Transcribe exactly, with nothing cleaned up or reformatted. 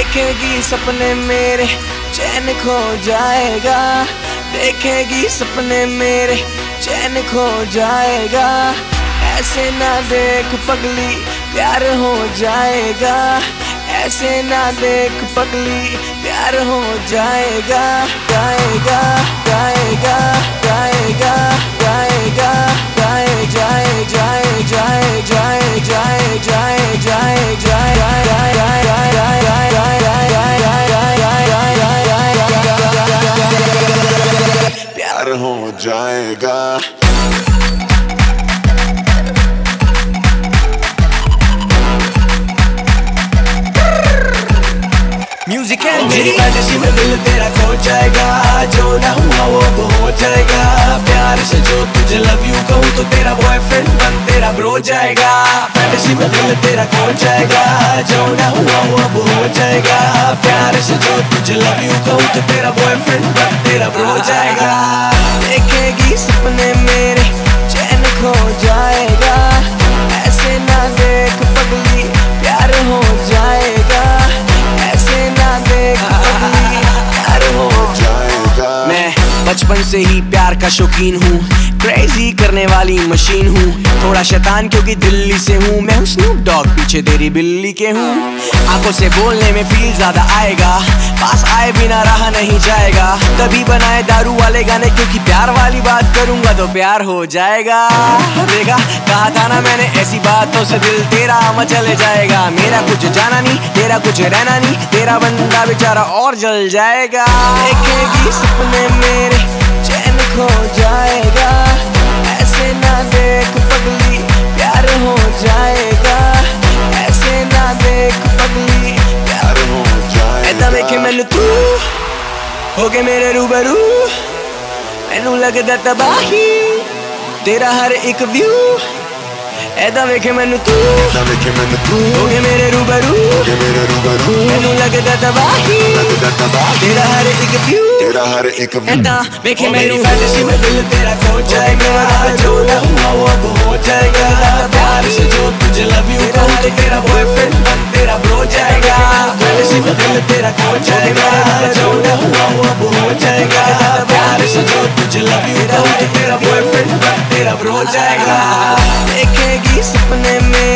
देखेगी सपने मेरे चैन खो जाएगा, देखेगी सपने मेरे चैन खो जाएगा। ऐसे ना देख पगली प्यार हो जाएगा, ऐसे ना देख पगली प्यार हो जाएगा। जाएगा जाएगा जाएगा जाएगा जाए जाए जाए जाए जाए जाए जाए जाए जाए प्यार हो जाएगा। म्यूजिक मेरी फैंटेसी में दिल तेरा खो जाएगा, जो ना हुआ वो वो हो जाएगा। प्यार से जो तुझे लव यू कहूँ तो तेरा बॉयफ्रेंड बन तेरा ब्रो जाएगा। फैंटेसी में दिल तेरा खो जाएगा, जो ना हुआ वो वो हो जाएगा। प्यार से जो तुझे लव यू कहूँ तो तेरा बॉयफ्रेंड बन तेरा ब्रो जाएगा। देखेगी सपने मेरे चैन खो जाएगा, ऐसे ना देख पगली प्यार हो जाएगा, ऐसे ना देख पगली प्यार हो जाएगा। मैं बचपन से ही प्यार का शौकीन हूँ, क्रेजी करने वाली मशीन हूँ। थोड़ा शैतान क्योंकि दिल्ली से हूँ, मैं हूँ स्नूप डॉग पीछे तेरी बिल्ली के हूँ। आंखों से बोलने में फील ज्यादा आएगा, पास आए बिना रहा नहीं जाएगा। तभी बनाए दारू वाले गाने क्योंकि प्यार वाली बात करूंगा तो प्यार हो जाएगा। देखा कहा था ना मैंने, ऐसी बातों से दिल तेरा मचल जाएगा। मेरा कुछ जाना नहीं, तेरा कुछ रहना नहीं, तेरा बंदा बेचारा और जल जाएगा। देखेगी सपने मेरे चैन खो जाएगा, ऐसे ना देख पगली प्यार हो जाएगा, ऐसे ना देख पगली प्यार हो जाएगा। ऐदा वेखे मैनू तू हो गए मेरे रूबरू, मैनू लगदा तबाही तेरा हर एक व्यू। ऐदा वेखे मैनू तू हो गए मेरे रूबरू, मैनू लगदा तबाही तेरा हर एक व्यू, तेरा हर एक ऐदा वेखे मेरी फैंटेसी में दिल तेरा खो जाएगा, जो ना हुआ वो अब हो जाएगा। प्यार से जो तुझे लव यू कहूँ तो तेरा बॉयफ्रेंड बन तेरा ब्रो जाएगा। फैंटेसी में दिल तेरा खो जाएगा, जो ना हुआ वो अब हो जाएगा। प्यार से जो तुझे लव यू कहूँ तो तेरा बॉयफ्रेंड बन तेरा ब्रो जाएगा। देखेगी सपने में